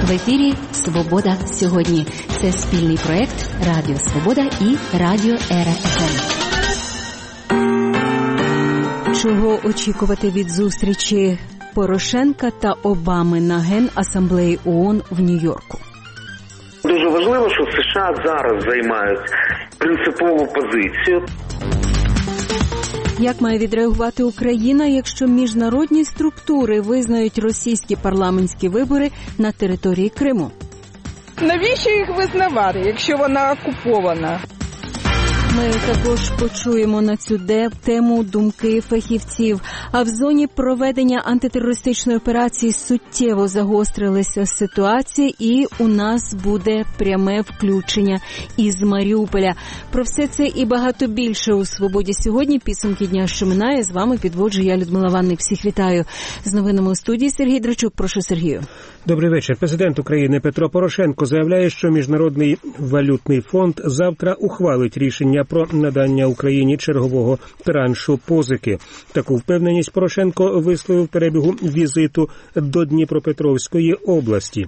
В ефірі «Свобода сьогодні». Це спільний проєкт Радіо Свобода і Радіо РФМ. Чого очікувати від зустрічі Порошенка та Обами на Генасамблеї ООН в Нью-Йорку? Дуже важливо, що США зараз займають принципову позицію. Як має відреагувати Україна, якщо міжнародні структури визнають російські парламентські вибори на території Криму? Навіщо їх визнавати, якщо вона окупована? Ми також почуємо на цю тему думки фахівців. А в зоні проведення антитерористичної операції суттєво загострилася ситуація, і у нас буде пряме включення із Маріуполя. Про все це і багато більше у «Свободі сьогодні». Підсумки дня, що минає. З вами підводжу я, Людмила Ванник. Всіх вітаю. З новинами у студії Сергій Драчук. Прошу, Сергію. Добрий вечір. Президент України Петро Порошенко заявляє, що Міжнародний валютний фонд завтра ухвалить рішення про надання Україні чергового траншу позики. Таку впевненість Порошенко висловив перебігу візиту до Дніпропетровської області.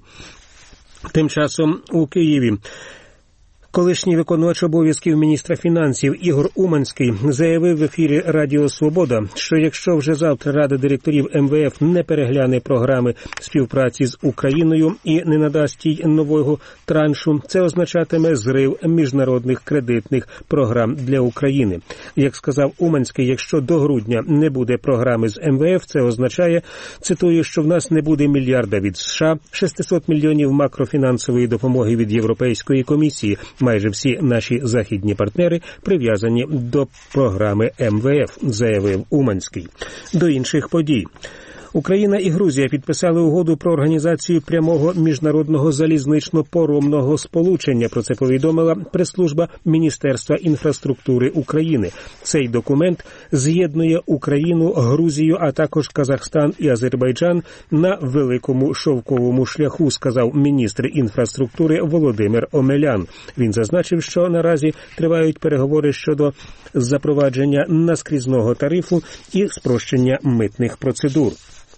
Тим часом у Києві колишній виконувач обов'язків міністра фінансів Ігор Уманський заявив в ефірі Радіо Свобода, що якщо вже завтра Рада директорів МВФ не перегляне програми співпраці з Україною і не надасть їй нового траншу, це означатиме зрив міжнародних кредитних програм для України. Як сказав Уманський, якщо до грудня не буде програми з МВФ, це означає, цитую, що в нас не буде мільярда від США, 600 мільйонів макрофінансової допомоги від Європейської комісії. Майже всі наші західні партнери прив'язані до програми МВФ, заявив Уманський. До інших подій. Україна і Грузія підписали угоду про організацію прямого міжнародного залізнично-поромного сполучення. Про це повідомила прес-служба Міністерства інфраструктури України. Цей документ з'єднує Україну, Грузію, а також Казахстан і Азербайджан на великому шовковому шляху, сказав міністр інфраструктури Володимир Омелян. Він зазначив, що наразі тривають переговори щодо запровадження наскрізного тарифу і спрощення митних процедур.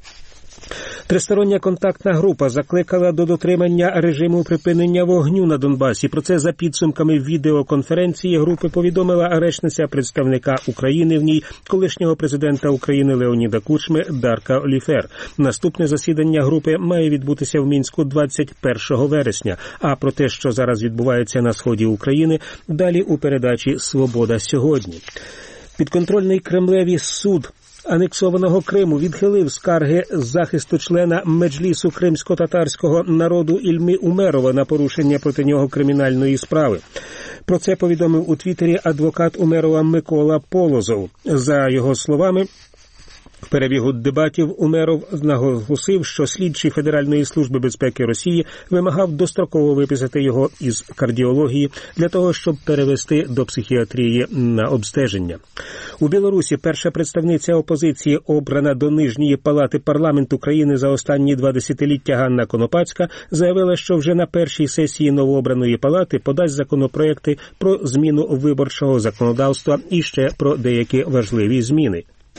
Тристороння контактна група закликала до дотримання режиму припинення вогню на Донбасі. Про це за підсумками відеоконференції групи повідомила речниця представника України в ній, колишнього президента України Леоніда Кучми Дарка Оліфер. Наступне засідання групи має відбутися в Мінську 21 вересня. А про те, що зараз відбувається на сході України, далі у передачі «Свобода сьогодні». Підконтрольний Кремлеві суд анексованого Криму відхилив скарги захисту члена Меджлісу кримсько-татарського народу Ільми Умерова на порушення проти нього кримінальної справи. Про це повідомив у Твіттері адвокат Умерова Микола Полозов. За його словами, в перебігу дебатів Умеров наголосив, що слідчий Федеральної служби безпеки Росії вимагав достроково виписати його із кардіології для того, щоб перевести до психіатрії на обстеження. У Білорусі перша представниця опозиції, обрана до Нижньої палати парламенту країни за останні 2 десятиліття, Ганна Конопацька, заявила, що вже на першій сесії новообраної палати подасть законопроекти про зміну виборчого законодавства і ще про деякі важливі зміни.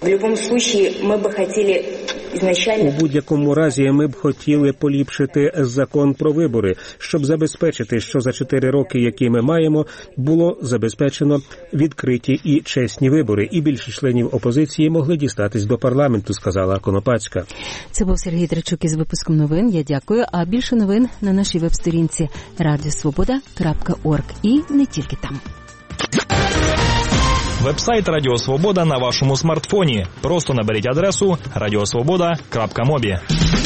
У будь-якому разі ми б хотіли поліпшити закон про вибори, щоб забезпечити, що за 4 роки, які ми маємо, було забезпечено відкриті і чесні вибори, і більше членів опозиції могли дістатись до парламенту, сказала Конопацька. Це був Сергій Драчук із випуском новин. Я дякую. А більше новин на нашій веб-сторінці radiosvoboda.org і не тільки там. Веб-сайт Радіо Свобода на вашому смартфоні. Просто наберіть адресу radiosvoboda.mobi.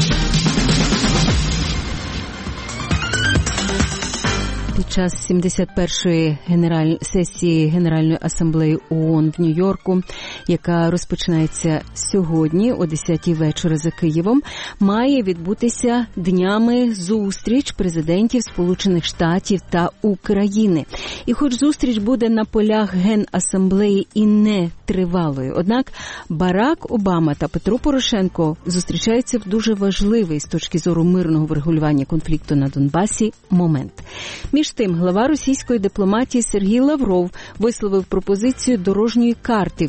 Під час 71-ї сесії Генеральної асамблеї ООН в Нью-Йорку, яка розпочинається сьогодні о 10-й вечора за Києвом, має відбутися днями зустріч президентів Сполучених Штатів та України. І хоч зустріч буде на полях Генасамблеї і не тривалою, однак Барак Обама та Петро Порошенко зустрічаються в дуже важливий з точки зору мирного врегулювання конфлікту на Донбасі момент. Між тим, глава російської дипломатії Сергій Лавров висловив пропозицію дорожньої карти втілення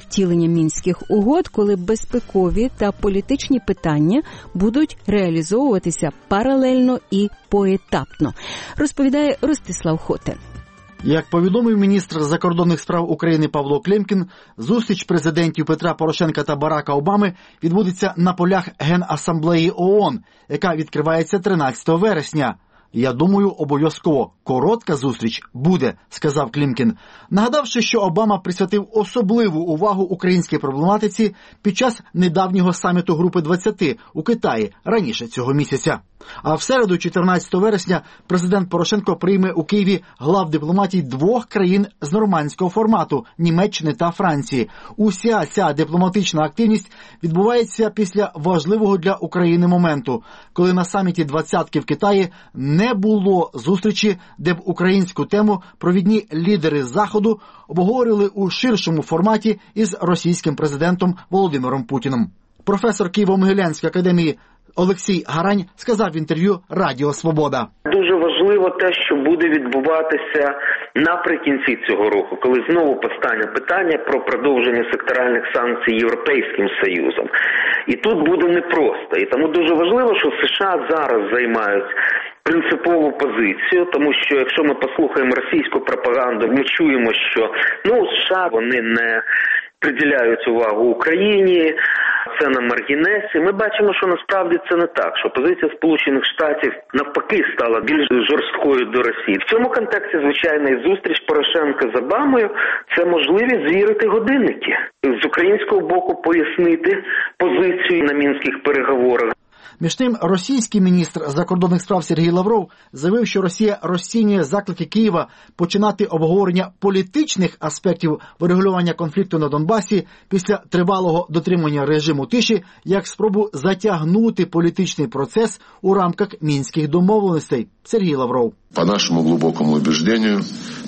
Мінських угод, коли безпекові та політичні питання будуть реалізовуватися паралельно і поетапно, розповідає Ростислав Хотин. Як повідомив міністр закордонних справ України Павло Клімкін, зустріч президентів Петра Порошенка та Барака Обами відбудеться на полях Генасамблеї ООН, яка відкривається 13 вересня. «Я думаю, обов'язково коротка зустріч буде», – сказав Клімкін, нагадавши, що Обама присвятив особливу увагу українській проблематиці під час недавнього саміту Групи 20 у Китаї раніше цього місяця. А в середу, 14 вересня, президент Порошенко прийме у Києві глав дипломатій 2 країн з нормандського формату – Німеччини та Франції. Уся ця дипломатична активність відбувається після важливого для України моменту, коли на саміті «двадцятки» в Китаї не було зустрічі, де б українську тему провідні лідери Заходу обговорювали у ширшому форматі із російським президентом Володимиром Путіним. Професор Києво-Могилянської академії Олексій Гарань сказав в інтерв'ю Радіо Свобода. Дуже важливо те, що буде відбуватися наприкінці цього року, коли знову постане питання про продовження секторальних санкцій Європейським Союзом. І тут буде непросто. І тому дуже важливо, що США зараз займають принципову позицію, тому що якщо ми послухаємо російську пропаганду, ми чуємо, що США вони не приділяють увагу Україні, це на маргінесі. Ми бачимо, що насправді це не так, що позиція Сполучених Штатів навпаки стала більш жорсткою до Росії. В цьому контексті, звичайно, і зустріч Порошенка з Обамою – це можливість звірити годинники. З українського боку пояснити позицію на мінських переговорах. Між тим, російський міністр закордонних справ Сергій Лавров заявив, що Росія розцінює заклики Києва починати обговорення політичних аспектів врегулювання конфлікту на Донбасі після тривалого дотримання режиму тиші як спробу затягнути політичний процес у рамках мінських домовленостей. Сергій Лавров. По нашому глибокому убеждению,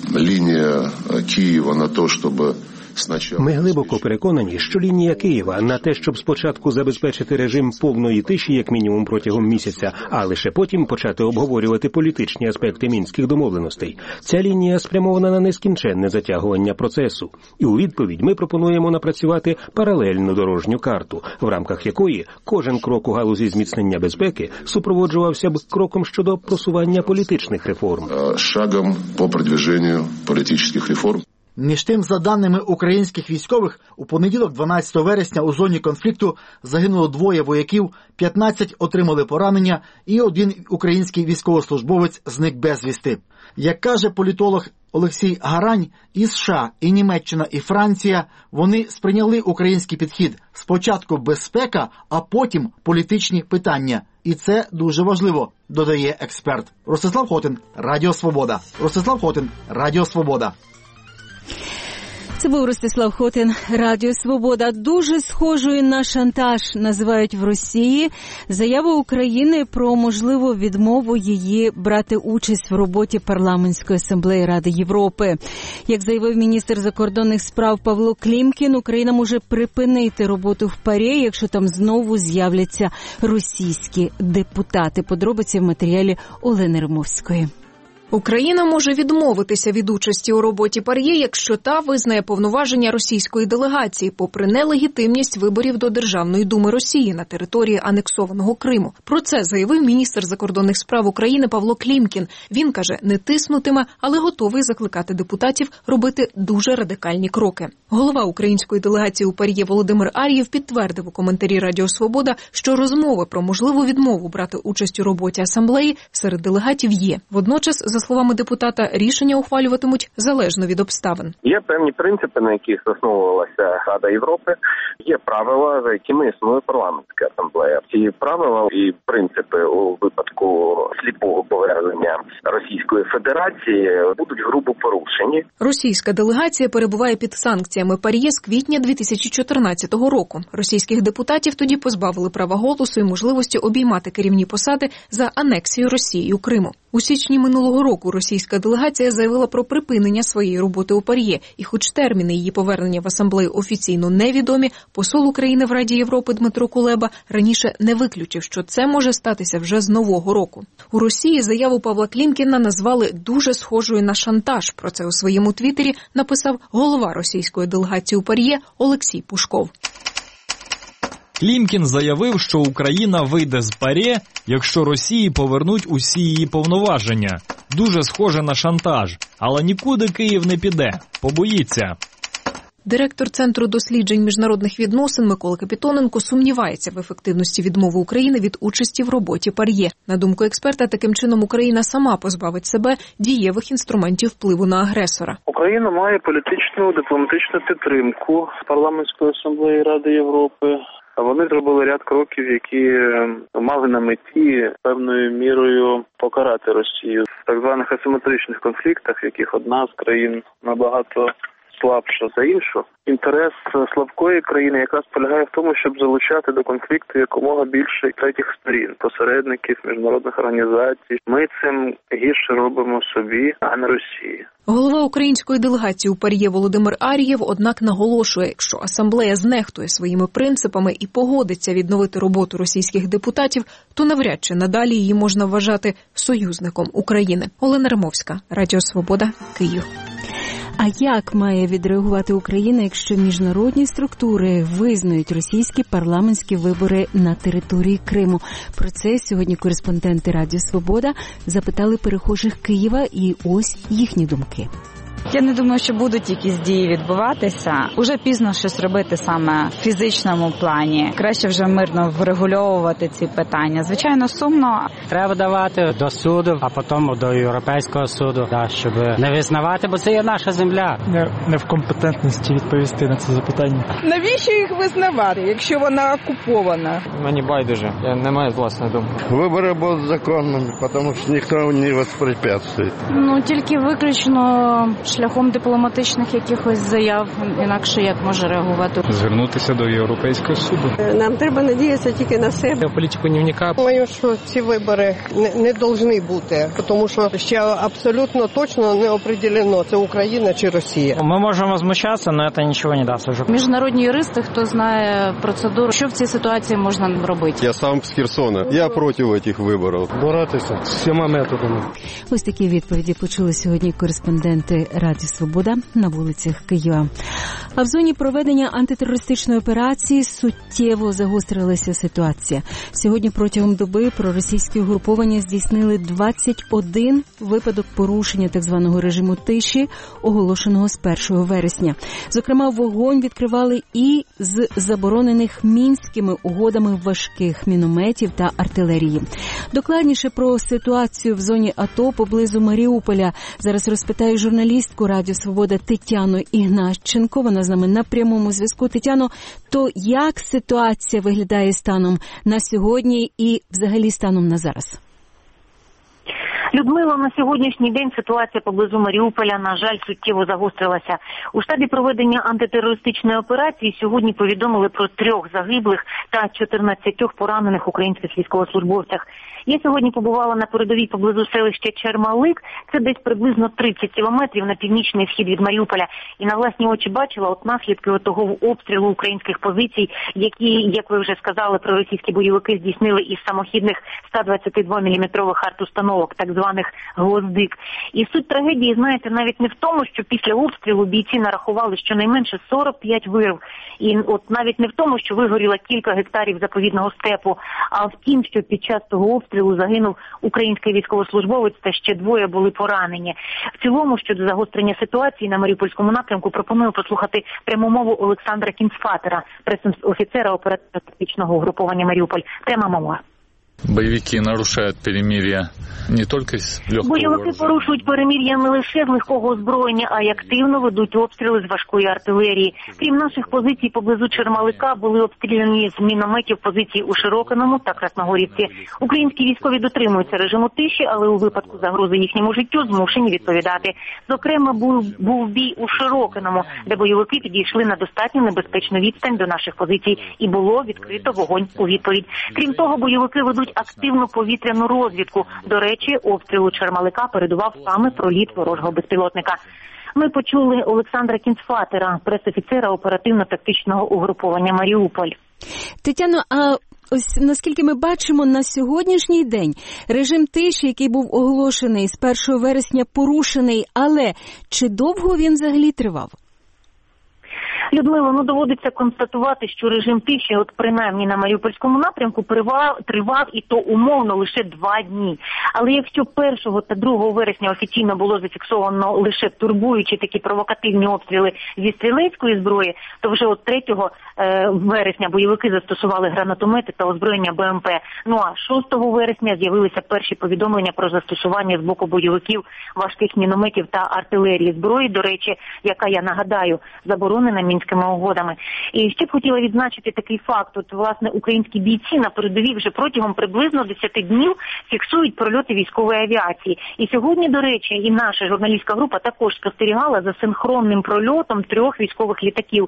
лінія Києва на те, щоб Ми глибоко переконані, що лінія Києва на те, щоб спочатку забезпечити режим повної тиші, як мінімум протягом місяця, а лише потім почати обговорювати політичні аспекти мінських домовленостей. Ця лінія спрямована на нескінченне затягування процесу. І у відповідь ми пропонуємо напрацювати паралельну дорожню карту, в рамках якої кожен крок у галузі зміцнення безпеки супроводжувався б кроком щодо просування політичних реформ. Шагом по продвиженню політичних реформ. Між тим, за даними українських військових, у понеділок, 12 вересня, у зоні конфлікту загинуло 2 вояків, 15 отримали поранення і 1 український військовослужбовець зник безвісти. Як каже політолог Олексій Гарань, і США, і Німеччина, і Франція, вони сприйняли український підхід. Спочатку безпека, а потім політичні питання. І це дуже важливо, додає експерт. Ростислав Хотин, Радіо Свобода. Ростислав Хотин, Радіо Свобода. Це був Ростислав Хотин, Радіо Свобода. Дуже схожою на шантаж називають в Росії заяву України про можливу відмову її брати участь в роботі Парламентської асамблеї Ради Європи. Як заявив міністр закордонних справ Павло Клімкін, Україна може припинити роботу в ПАРЄ, якщо там знову з'являться російські депутати. Подробиці в матеріалі Олени Римовської. Україна може відмовитися від участі у роботі ПАРЄ, якщо та визнає повноваження російської делегації, попри нелегітимність виборів до Державної думи Росії на території анексованого Криму. Про це заявив міністр закордонних справ України Павло Клімкін. Він каже, не тиснутиме, але готовий закликати депутатів робити дуже радикальні кроки. Голова української делегації у ПАРЄ Володимир Ар'єв підтвердив у коментарі Радіо Свобода, що розмови про можливу відмову брати участь у роботі асамблеї серед делегатів є. Водночас, за словами депутата, рішення ухвалюватимуть залежно від обставин. Є певні принципи, на яких засновувалася Рада Європи. Є правила, за якими існує парламентська асамблея. Ці правила і принципи у випадку сліпого повернення Російської Федерації будуть грубо порушені. Російська делегація перебуває під санкціями ПАРЄ з квітня 2014 року. Російських депутатів тоді позбавили права голосу і можливості обіймати керівні посади за анексію Росією Криму. У січні минулого року російська делегація заявила про припинення своєї роботи у ПАРЄ. І хоч терміни її повернення в асамблею офіційно невідомі, посол України в Раді Європи Дмитро Кулеба раніше не виключив, що це може статися вже з нового року. У Росії заяву Павла Клімкіна назвали дуже схожою на шантаж. Про це у своєму твіттері написав голова російської делегації у ПАРЄ Олексій Пушков. Клімкін заявив, що Україна вийде з ПАРЄ, якщо Росії повернуть усі її повноваження. Дуже схоже на шантаж, але нікуди Київ не піде, побоїться. Директор Центру досліджень міжнародних відносин Микола Капітоненко сумнівається в ефективності відмови України від участі в роботі ПАРЄ. На думку експерта, таким чином Україна сама позбавить себе дієвих інструментів впливу на агресора. Україна має політичну, дипломатичну підтримку парламентської асамблеї Ради Європи. Вони зробили ряд кроків, які мали на меті певною мірою покарати Росію в так званих асиметричних конфліктах, в яких одна з країн набагато слабша за іншу. Інтерес слабкої країни якраз полягає в тому, щоб залучати до конфлікту якомога більше третіх сторін, посередників, міжнародних організацій. Ми цим гірше робимо собі, а не Росії. Голова української делегації у ПАРЄ Володимир Ар'єв, однак, наголошує, якщо асамблея знехтує своїми принципами і погодиться відновити роботу російських депутатів, то навряд чи надалі її можна вважати союзником України. Олена Римовська, Радіо Свобода, Київ. А як має відреагувати Україна, якщо міжнародні структури визнають російські парламентські вибори на території Криму? Про це сьогодні кореспонденти Радіо Свобода запитали перехожих Києва, і ось їхні думки. Я не думаю, що будуть якісь дії відбуватися. Уже пізно щось робити саме в фізичному плані. Краще вже мирно врегульовувати ці питання. Звичайно, сумно. Треба давати до суду, а потім до Європейського суду, щоб не визнавати, бо це є наша земля. Не в компетентності відповісти на це запитання. Навіщо їх визнавати, якщо вона окупована? Мені байдуже, я не маю власної думки. Вибори будуть законними, тому що ніхто не воспрепятствує. Тільки виключно шляхом дипломатичних якихось заяв, інакше як може реагувати. Звернутися до Європейського суду. Нам треба надіятися тільки на себе. Я в політику не вникаю. Думаю, що ці вибори не повинні бути, тому що ще абсолютно точно не определено, це Україна чи Росія. Ми можемо возмущатися, але це нічого не дасть уже. Міжнародні юристи, хто знає процедуру, що в цій ситуації можна робити? Я сам з Херсона, я проти цих виборів. Боротися всіма методами. Ось такі відповіді почули сьогодні кореспонденти Радіо Свобода на вулицях Києва. А в зоні проведення антитерористичної операції суттєво загострилася ситуація. Сьогодні протягом доби проросійські угруповання здійснили 21 випадок порушення так званого режиму тиші, оголошеного з 1 вересня. Зокрема, вогонь відкривали і з заборонених мінськими угодами важких мінометів та артилерії. Докладніше про ситуацію в зоні АТО поблизу Маріуполя зараз розпитаю журналістку Радіо Свобода Тетяну Ігнатченко. Вона з нами на прямому зв'язку. Тетяно, то як ситуація виглядає станом на сьогодні і взагалі станом на зараз? Людмила, на сьогоднішній день ситуація поблизу Маріуполя, на жаль, суттєво загострилася. У штабі проведення антитерористичної операції сьогодні повідомили про 3 загиблих та 14 поранених українських військовослужбовцях. Я сьогодні побувала на передовій поблизу селища Чермалик. Це десь приблизно 30 кілометрів на північний схід від Маріуполя. І на власні очі бачила наслідки того обстрілу українських позицій, які, як ви вже сказали, проросійські бойовики здійснили із самохідних 122-мм арт-установок, так званих «Гвоздик». І суть трагедії, знаєте, навіть не в тому, що після обстрілу бійці нарахували щонайменше 45 вирв. І от навіть не в тому, що вигоріло кілька гектарів заповідного степу, а в тім, що під час того обстрілу загинув український військовослужбовець та ще 2 були поранені. В цілому, щодо загострення ситуації на Маріупольському напрямку, пропоную послухати пряму мову Олександра Кінцфатера, пресофіцера оперативно-тактичного угруповання «Маріуполь». Пряма мова. Бойовики нарушають перемир'я не тільки з легкого Бойовики порушують перемир'я не лише з легкого озброєння, а й активно ведуть обстріли з важкої артилерії. Крім наших позицій поблизу Чермалика, були обстріляні з мінометів позиції у Широкиному та Красногорівці. Українські військові дотримуються режиму тиші, але у випадку загрози їхньому життю змушені відповідати. Зокрема, був бій у Широкиному, де бойовики підійшли на достатньо небезпечну відстань до наших позицій і було відкрито вогонь у відповідь. Крім того, бойовики ведуть ведуть активну повітряну розвідку. До речі, обстрілу Чермалика передував саме проліт ворожого безпілотника. Ми почули Олександра Кінцфатера, пресофіцера оперативно-тактичного угруповання «Маріуполь». Тетяно, а ось наскільки ми бачимо на сьогоднішній день, режим тиші, який був оголошений з 1 вересня, порушений, але чи довго він взагалі тривав? Людмила, доводиться констатувати, що режим тиші, принаймні на Маріупольському напрямку, тривав і то умовно лише 2 дні. Але якщо 1 та 2 вересня офіційно було зафіксовано лише турбуючі такі провокативні обстріли зі стрілецької зброї, то вже 3 вересня бойовики застосували гранатомети та озброєння БМП. А 6 вересня з'явилися перші повідомлення про застосування з боку бойовиків важких мінометів та артилерії зброї, до речі, яка, я нагадаю, заборонена Мінськими угодами. І ще б хотіла відзначити такий факт. Власне, українські бійці на передовій вже протягом приблизно 10 днів фіксують прольоти військової авіації. І сьогодні, до речі, і наша журналістська група також спостерігала за синхронним прольотом 3 військових літаків.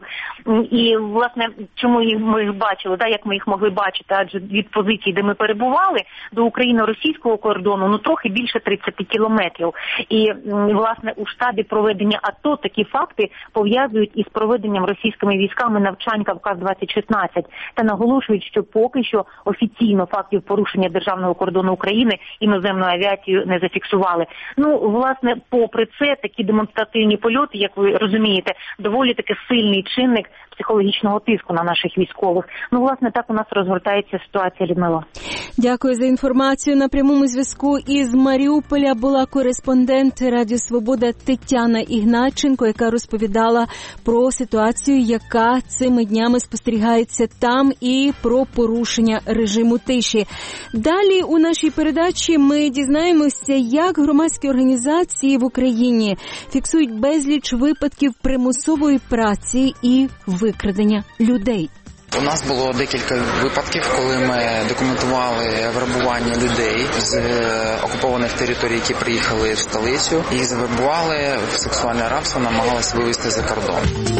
І, власне, чому ми їх бачили, як ми їх могли бачити, адже від позицій, де ми перебували, до україно-російського кордону, трохи більше 30 кілометрів. І, власне, у штабі проведення АТО такі факти пов'язують із проведенням російськими військами навчань Кавказ-2016 та наголошують, що поки що офіційно фактів порушення державного кордону України іноземною авіацією не зафіксували. Власне, попри це, такі демонстративні польоти, як ви розумієте, доволі таки сильний чинник психологічного тиску на наших військових. Власне, так у нас розгортається ситуація, Людмила. Дякую за інформацію. На прямому зв'язку із Маріуполя була кореспондент Радіо Свобода Тетяна Ігнатченко, яка розповідала про ситуацію, яка цими днями спостерігається там, і про порушення режиму тиші. Далі у нашій передачі ми дізнаємося, як громадські організації в Україні фіксують безліч випадків примусової праці і викрадення людей. У нас було декілька випадків, коли ми документували вербування людей з окупованих територій, які приїхали в столицю, і завербували в сексуальне рабство, намагалися вивезти за кордон.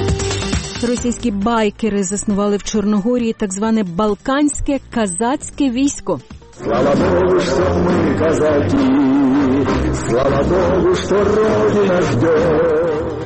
Російські байкери заснували в Чорногорії так зване Балканське казацьке військо. Слава Богу, що ми казаки, слава Богу, що Родина жде.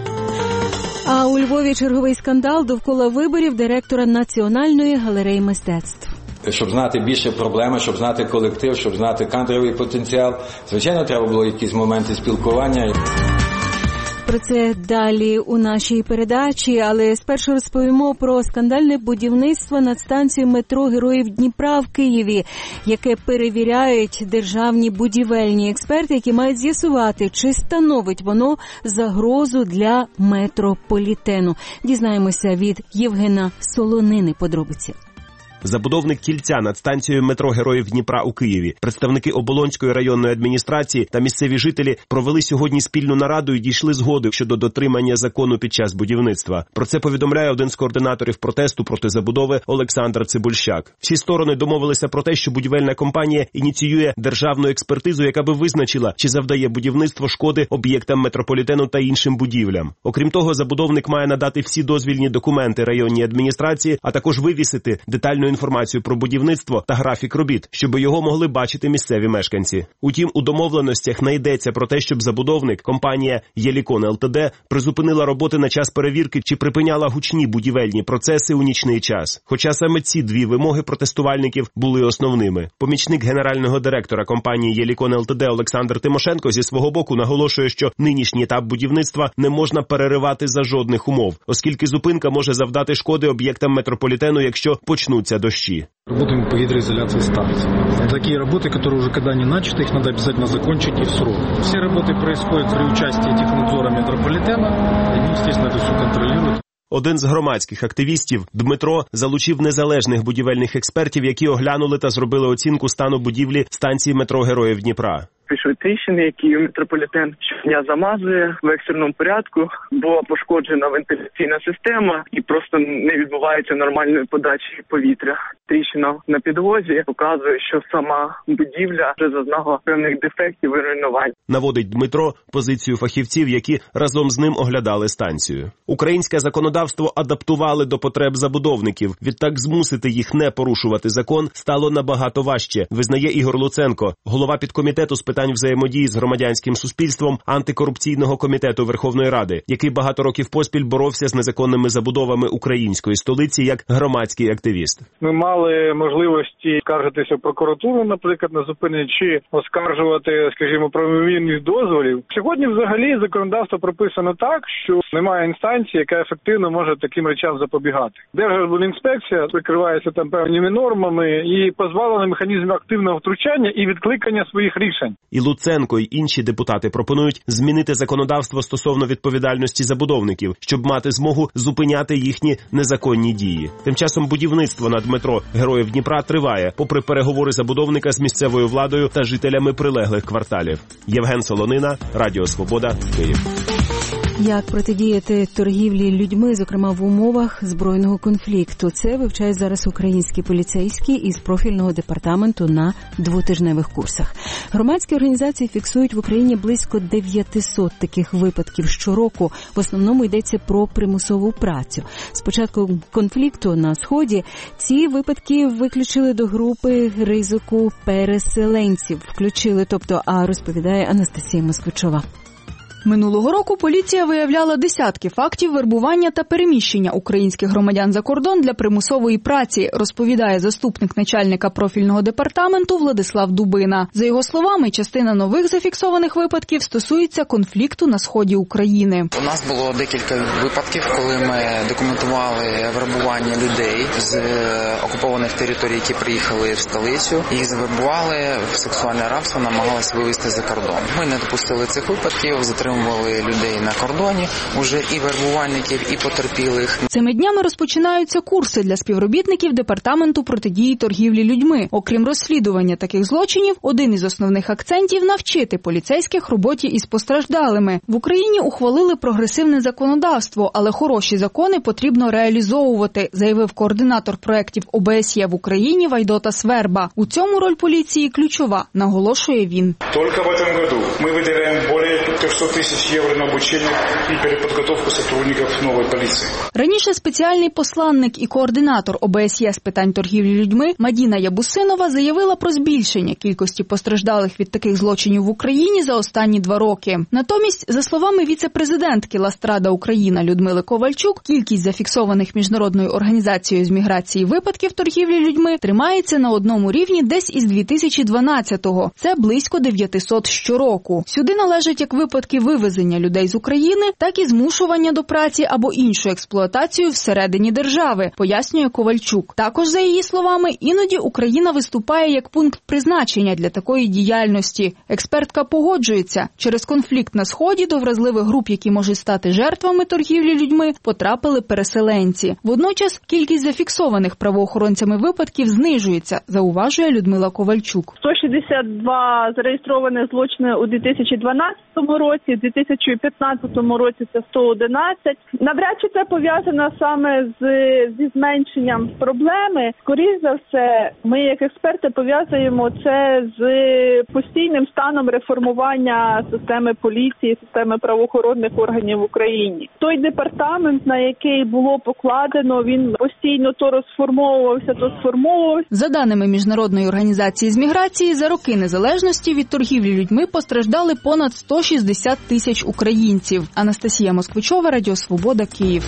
А у Львові черговий скандал довкола виборів директора Національної галереї мистецтв. Щоб знати більше проблеми, щоб знати колектив, щоб знати кадровий потенціал, звичайно, треба було якісь моменти спілкування. Про це далі у нашій передачі, але спершу розповімо про скандальне будівництво над станцією метро Героїв Дніпра в Києві, яке перевіряють державні будівельні експерти, які мають з'ясувати, чи становить воно загрозу для метрополітену. Дізнаємося від Євгена Солонини подробиці. Забудовник кільця над станцією метро Героїв Дніпра у Києві, представники Оболонської районної адміністрації та місцеві жителі провели сьогодні спільну нараду і дійшли згоди щодо дотримання закону під час будівництва. Про це повідомляє один з координаторів протесту проти забудови Олександр Цибульщак. Всі сторони домовилися про те, що будівельна компанія ініціює державну експертизу, яка би визначила, чи завдає будівництво шкоди об'єктам метрополітену та іншим будівлям. Окрім того, забудовник має надати всі дозвільні документи районній адміністрації, а також вивісити детальну інформацію про будівництво та графік робіт, щоб його могли бачити місцеві мешканці. Утім, у домовленостях не йдеться про те, щоб забудовник, компанія «Єлікон ЛТД», призупинила роботи на час перевірки чи припиняла гучні будівельні процеси у нічний час. Хоча саме ці дві вимоги протестувальників були основними. Помічник генерального директора компанії «Єлікон ЛТД» Олександр Тимошенко зі свого боку наголошує, що нинішній етап будівництва не можна переривати за жодних умов, оскільки зупинка може завдати шкоди об'єктам метрополітену, якщо почнуться дожди. Работаем по гидроизоляции станции. Такие работы, которые уже когда не начаты, их надо обязательно закончить и в срок. Все работы происходят при участии технадзора метрополитена. Они, естественно, это все контролируют. Один з громадських активістів, Дмитро, залучив незалежних будівельних експертів, які оглянули та зробили оцінку стану будівлі станції метро Героїв Дніпра. пишуть тріщини, які метрополітен щодня замазує в екстреному порядку. Була пошкоджена вентиляційна система і просто не відбувається нормальної подачі повітря. Тріщина на підлозі показує, що сама будівля вже зазнала певних дефектів і руйнувань. Наводить Дмитро позицію фахівців, які разом з ним оглядали станцію. Українське законодавство адаптували до потреб забудовників. Відтак змусити їх не порушувати закон стало набагато важче, визнає Ігор Луценко, голова підкомітету з питань взаємодії з громадянським суспільством антикорупційного комітету Верховної Ради, який багато років поспіль боровся з незаконними забудовами української столиці як громадський активіст. Ми мали можливості скаржитися в прокуратуру, наприклад, на зупинення, чи оскаржувати, скажімо, правомірність дозволів. Сьогодні взагалі законодавство прописано так, що немає інстанції, яка ефективно може таким речам запобігати. Держархбудінспекція прикривається там певними нормами і позбавлена механізмів активного втручання і відкликання своїх рішень. І Луценко, й інші депутати пропонують змінити законодавство стосовно відповідальності забудовників, щоб мати змогу зупиняти їхні незаконні дії. Тим часом будівництво над метро Героїв Дніпра триває, попри переговори забудовника з місцевою владою та жителями прилеглих кварталів. Євген Солонина, Радіо Свобода, Київ. Як протидіяти торгівлі людьми, зокрема в умовах збройного конфлікту? Це вивчають зараз українські поліцейські із профільного департаменту на двотижневих курсах. Громадські організації фіксують в Україні близько 900 таких випадків щороку. В основному йдеться про примусову працю. З початку конфлікту на Сході ці випадки виключили до групи ризику переселенців. Розповідає Анастасія Москвичова. Минулого року поліція виявляла десятки фактів вербування та переміщення українських громадян за кордон для примусової праці, розповідає заступник начальника профільного департаменту Владислав Дубина. За його словами, частина нових зафіксованих випадків стосується конфлікту на сході України. У нас було декілька випадків, коли ми документували вербування людей з окупованих територій, які приїхали в столицю. Їх завербували в сексуальне рабство, намагалися вивезти за кордон. Ми не допустили цих випадків, затримували людей на кордоні, уже і вербувальників, і потерпілих. Цими днями розпочинаються курси для співробітників Департаменту протидії торгівлі людьми. Окрім розслідування таких злочинів, один із основних акцентів – навчити поліцейських роботі із постраждалими. В Україні ухвалили прогресивне законодавство, але хороші закони потрібно реалізовувати, заявив координатор проєктів ОБСЄ в Україні Вайдота Сверба. У цьому роль поліції ключова, наголошує він. Тільки в цьому році ми виділяємо більше 300 тисяч євро на обучення і перепідготовку сотрудників нової поліції. Раніше спеціальний посланник і координатор ОБСЄ з питань торгівлі людьми Мадіна Ябусинова заявила про збільшення кількості постраждалих від таких злочинів в Україні за останні 2 роки. Натомість, за словами віце-президентки Ластрада Україна Людмили Ковальчук, кількість зафіксованих Міжнародною організацією з міграції випадків торгівлі людьми тримається на одному рівні десь із 2012-го. Це близько 900 щороку. Сюди належать як випадки вивезення людей з України, так і змушування до праці або іншу експлуатацію всередині держави, пояснює Ковальчук. Також, за її словами, іноді Україна виступає як пункт призначення для такої діяльності. Експертка погоджується, через конфлікт на Сході до вразливих груп, які можуть стати жертвами торгівлі людьми, потрапили переселенці. Водночас, кількість зафіксованих правоохоронцями випадків знижується, зауважує Людмила Ковальчук. 162 зареєстровані злочини у 2012 році, у 2015 році це 111. Навряд чи це пов'язано саме зі зменшенням проблеми. Скоріше за все, ми як експерти пов'язуємо це з постійним станом реформування системи поліції, системи правоохоронних органів в Україні. Той департамент, на який було покладено, він постійно то розформовувався, то сформовувався. За даними Міжнародної організації з міграції, за роки незалежності від торгівлі людьми постраждали понад 160 тисяч українців. Анастасія Москвичова, Радіо Свобода, Київ.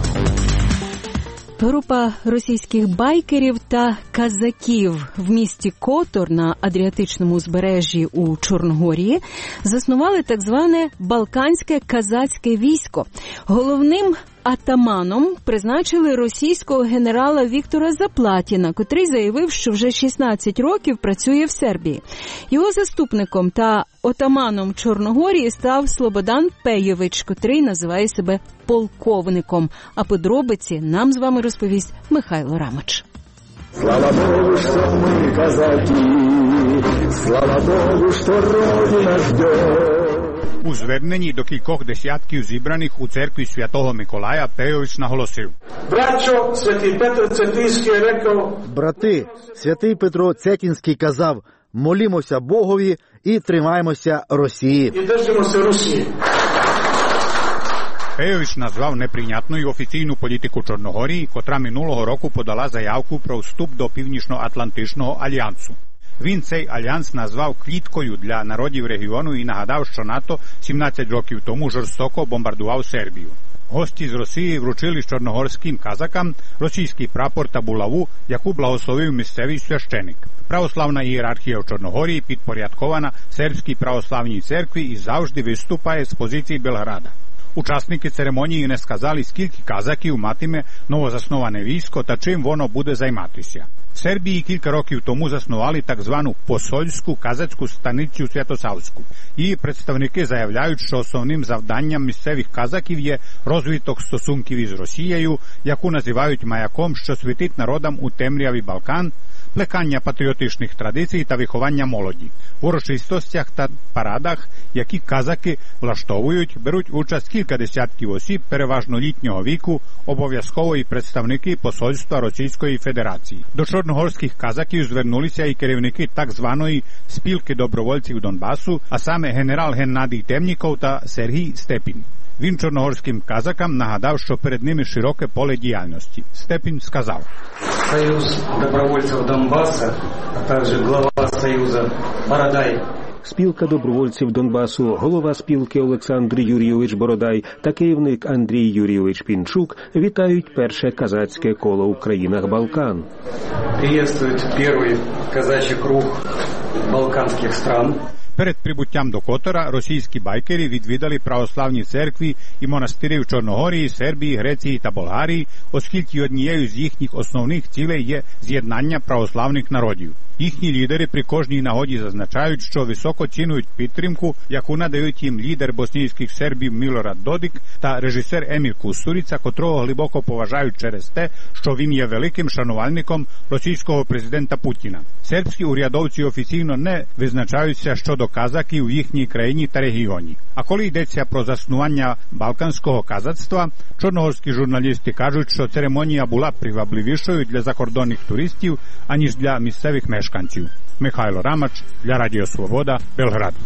Група російських байкерів та казаків в місті Котор на Адріатичному узбережжі у Чорногорії заснували так зване Балканське казацьке військо. Головним атаманом призначили російського генерала Віктора Заплатіна, котрий заявив, що вже 16 років працює в Сербії. Його заступником та отаманом Чорногорії став Слободан Пейович, котрий називає себе полковником. А подробиці нам з вами розповість Михайло Рамач. Слава Богу, что мы казаки, слава Богу, что Родина ждет. У зверненні до кількох десятків зібраних у церкві Святого Миколая Пейович наголосив: Братчо, святий Петро Цетинський рекав: брати, святий Петро Цетинський казав: молімося Богові і тримаємося Росії. І держимося Росії. Пейович назвав неприйнятною офіційну політику Чорногорії, котра минулого року подала заявку про вступ до Північно-Атлантичного альянсу. Він цей альянс назвав квіткою для народів регіону і нагадав, що НАТО 17 років тому жорстоко бомбардував Сербію. Гості з Росії вручили чорногорським казакам російський прапор та булаву, яку благословив місцевий священик. Православна ієрархія в Чорногорії підпорядкована сербській православній церкві і завжди виступає з позиції Белграда. Учасники церемонії не сказали, скільки казаків матиме новозасноване військо та чим воно буде займатися. В Сербії кілька років тому заснували так звану посольську казацьку станицю Святосавську. Її представники заявляють, що основним завданням місцевих казаків є розвиток стосунків із Росією, яку називають маяком, що світить народам у темряві Балкан, плекання патріотичних традицій та виховання молоді. В урочистостях та парадах, які казаки влаштовують, беруть участь кілька десятків осіб, переважно літнього віку, обов'язково і представники посольства Російської Федерації. До чорногорських казаків звернулися і керівники так званої спілки добровольців Донбасу, а саме генерал Геннадій Темніков та Сергій Степін. Він чорногорським казакам нагадав, що перед ними широке поле діяльності. Степін сказав: Союз добровольців Донбасу, а також глава Союзу Бородай. Спілка добровольців Донбасу, голова спілки Олександр Юрійович Бородай та керівник Андрій Юрійович Пінчук вітають перше казацьке коло у країнах Балкан. Приветствують перший казачий круг балканських стран. Перед прибуттям до Котора російські байкери відвідали православні церкви і монастирі в Чорногорії, Сербії, Греції та Болгарії, оскільки однією з їхніх основних цілей є з'єднання православних народів. Їхні лідери при кожній нагоді зазначають, що високо цінують підтримку, яку надають їм лідер боснійських сербів Мілорад Додик та режисер Емір Кустуріца, котрого глибоко поважають через те, що він є великим шанувальником російського президента Путіна. Сербські урядовці офіційно не визначаються щодо казаків в їхній країні та регіоні. А коли йдеться про заснування балканського казацтва, чорногорські журналісти кажуть, що церемонія була привабливішою для закордонних туристів, аніж для місцевих мешканців. Михайло Рамач для Радіо Свобода, Белград.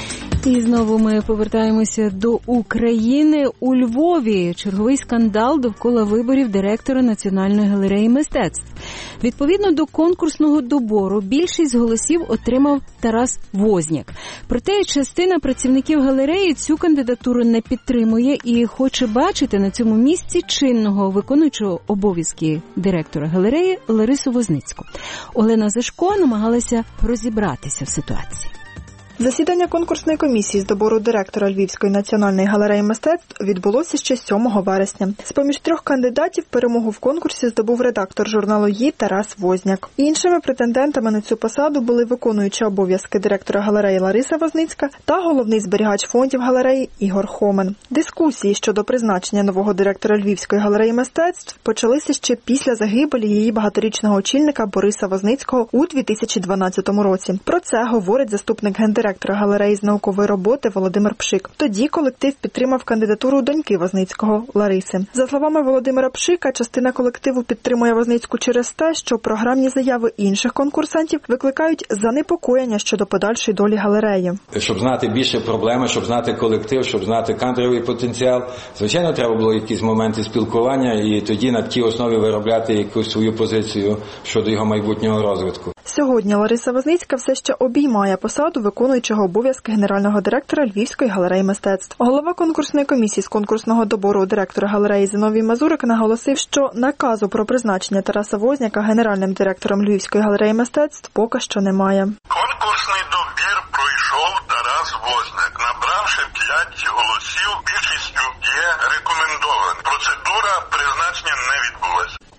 І знову ми повертаємося до України. У Львові черговий скандал довкола виборів директора Національної галереї мистецтв. Відповідно до конкурсного добору, більшість голосів отримав Тарас Возняк. Проте частина працівників галереї цю кандидатуру не підтримує і хоче бачити на цьому місці чинного виконуючого обов'язки директора галереї Ларису Возницьку. Олена Зашко намагалася розібратися в ситуації. Засідання конкурсної комісії з добору директора Львівської національної галереї мистецтв відбулося ще 7 вересня. З-поміж 3 кандидатів перемогу в конкурсі здобув редактор журналу «Ї» Тарас Возняк. Іншими претендентами на цю посаду були виконуючі обов'язки директора галереї Лариса Возницька та головний зберігач фондів галереї Ігор Хомен. Дискусії щодо призначення нового директора Львівської галереї мистецтв почалися ще після загибелі її багаторічного очільника Бориса Возницького у 2012 році. Про це говорить заступник гендиректора галереї з наукової роботи Володимир Пшик. Тоді колектив підтримав кандидатуру доньки Возницького Лариси. За словами Володимира Пшика, частина колективу підтримує Возницьку через те, що програмні заяви інших конкурсантів викликають занепокоєння щодо подальшої долі галереї. Щоб знати більше проблеми, щоб знати колектив, щоб знати кадровий потенціал, звичайно, треба було якісь моменти спілкування і тоді на тій основі виробляти якусь свою позицію щодо його майбутнього розвитку. Сьогодні Лариса Возницька все ще обіймає посаду виконуючого обов'язки генерального директора Львівської галереї мистецтв. Голова конкурсної комісії з конкурсного добору директора галереї Зіновій Мазурик наголосив, що наказу про призначення Тараса Возняка генеральним директором Львівської галереї мистецтв поки що немає. Конкурсний добір пройшов Тарас Возняк, набравши 5 голосів, більшістю є рекомендований. Процедура призначення не відбулася.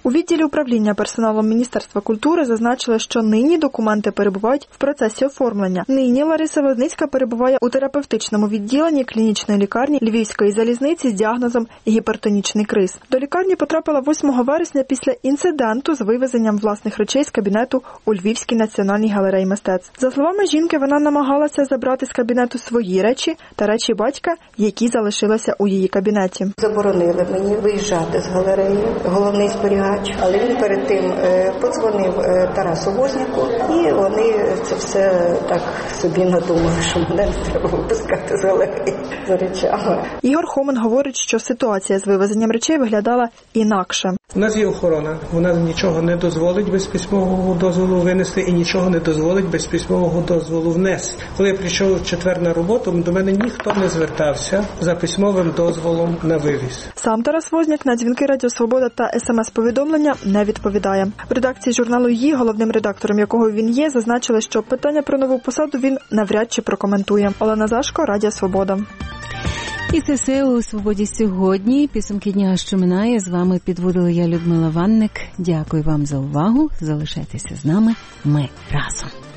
У відділі управління персоналом Міністерства культури зазначили, що нині документи перебувають в процесі оформлення. Нині Лариса Возницька перебуває у терапевтичному відділенні клінічної лікарні Львівської залізниці з діагнозом гіпертонічний криз. До лікарні потрапила 8 вересня після інциденту з вивезенням власних речей з кабінету у Львівській національній галереї мистецтв. За словами жінки, вона намагалася забрати з кабінету свої речі та речі батька, які залишилися у її кабінеті. Заборонили мені виїжджати з галереї, головний зберігач, але він перед тим подзвонив Тарасу Возняку, і вони це все так собі надумали, що мене не треба випускати з галереї за речами. Ігор Хомен говорить, що ситуація з вивезенням речей виглядала інакше. У нас є охорона, вона нічого не дозволить без письмового дозволу винести і нічого не дозволить без письмового дозволу внести. Коли я прийшов в четвер на роботу, до мене ніхто не звертався за письмовим дозволом на вивіз. Сам Тарас Возняк на дзвінки Радіо Свобода та СМС-повідомлення не відповідає. В редакції журналу «Її», головним редактором якого він є, зазначили, що питання про нову посаду він навряд чи прокоментує. Олена Зашко, Радіо Свобода. І це все у «Свободі» сьогодні. Підсумки дня, що минає. З вами підводила я, Людмила Ванник. Дякую вам за увагу. Залишайтеся з нами. Ми разом.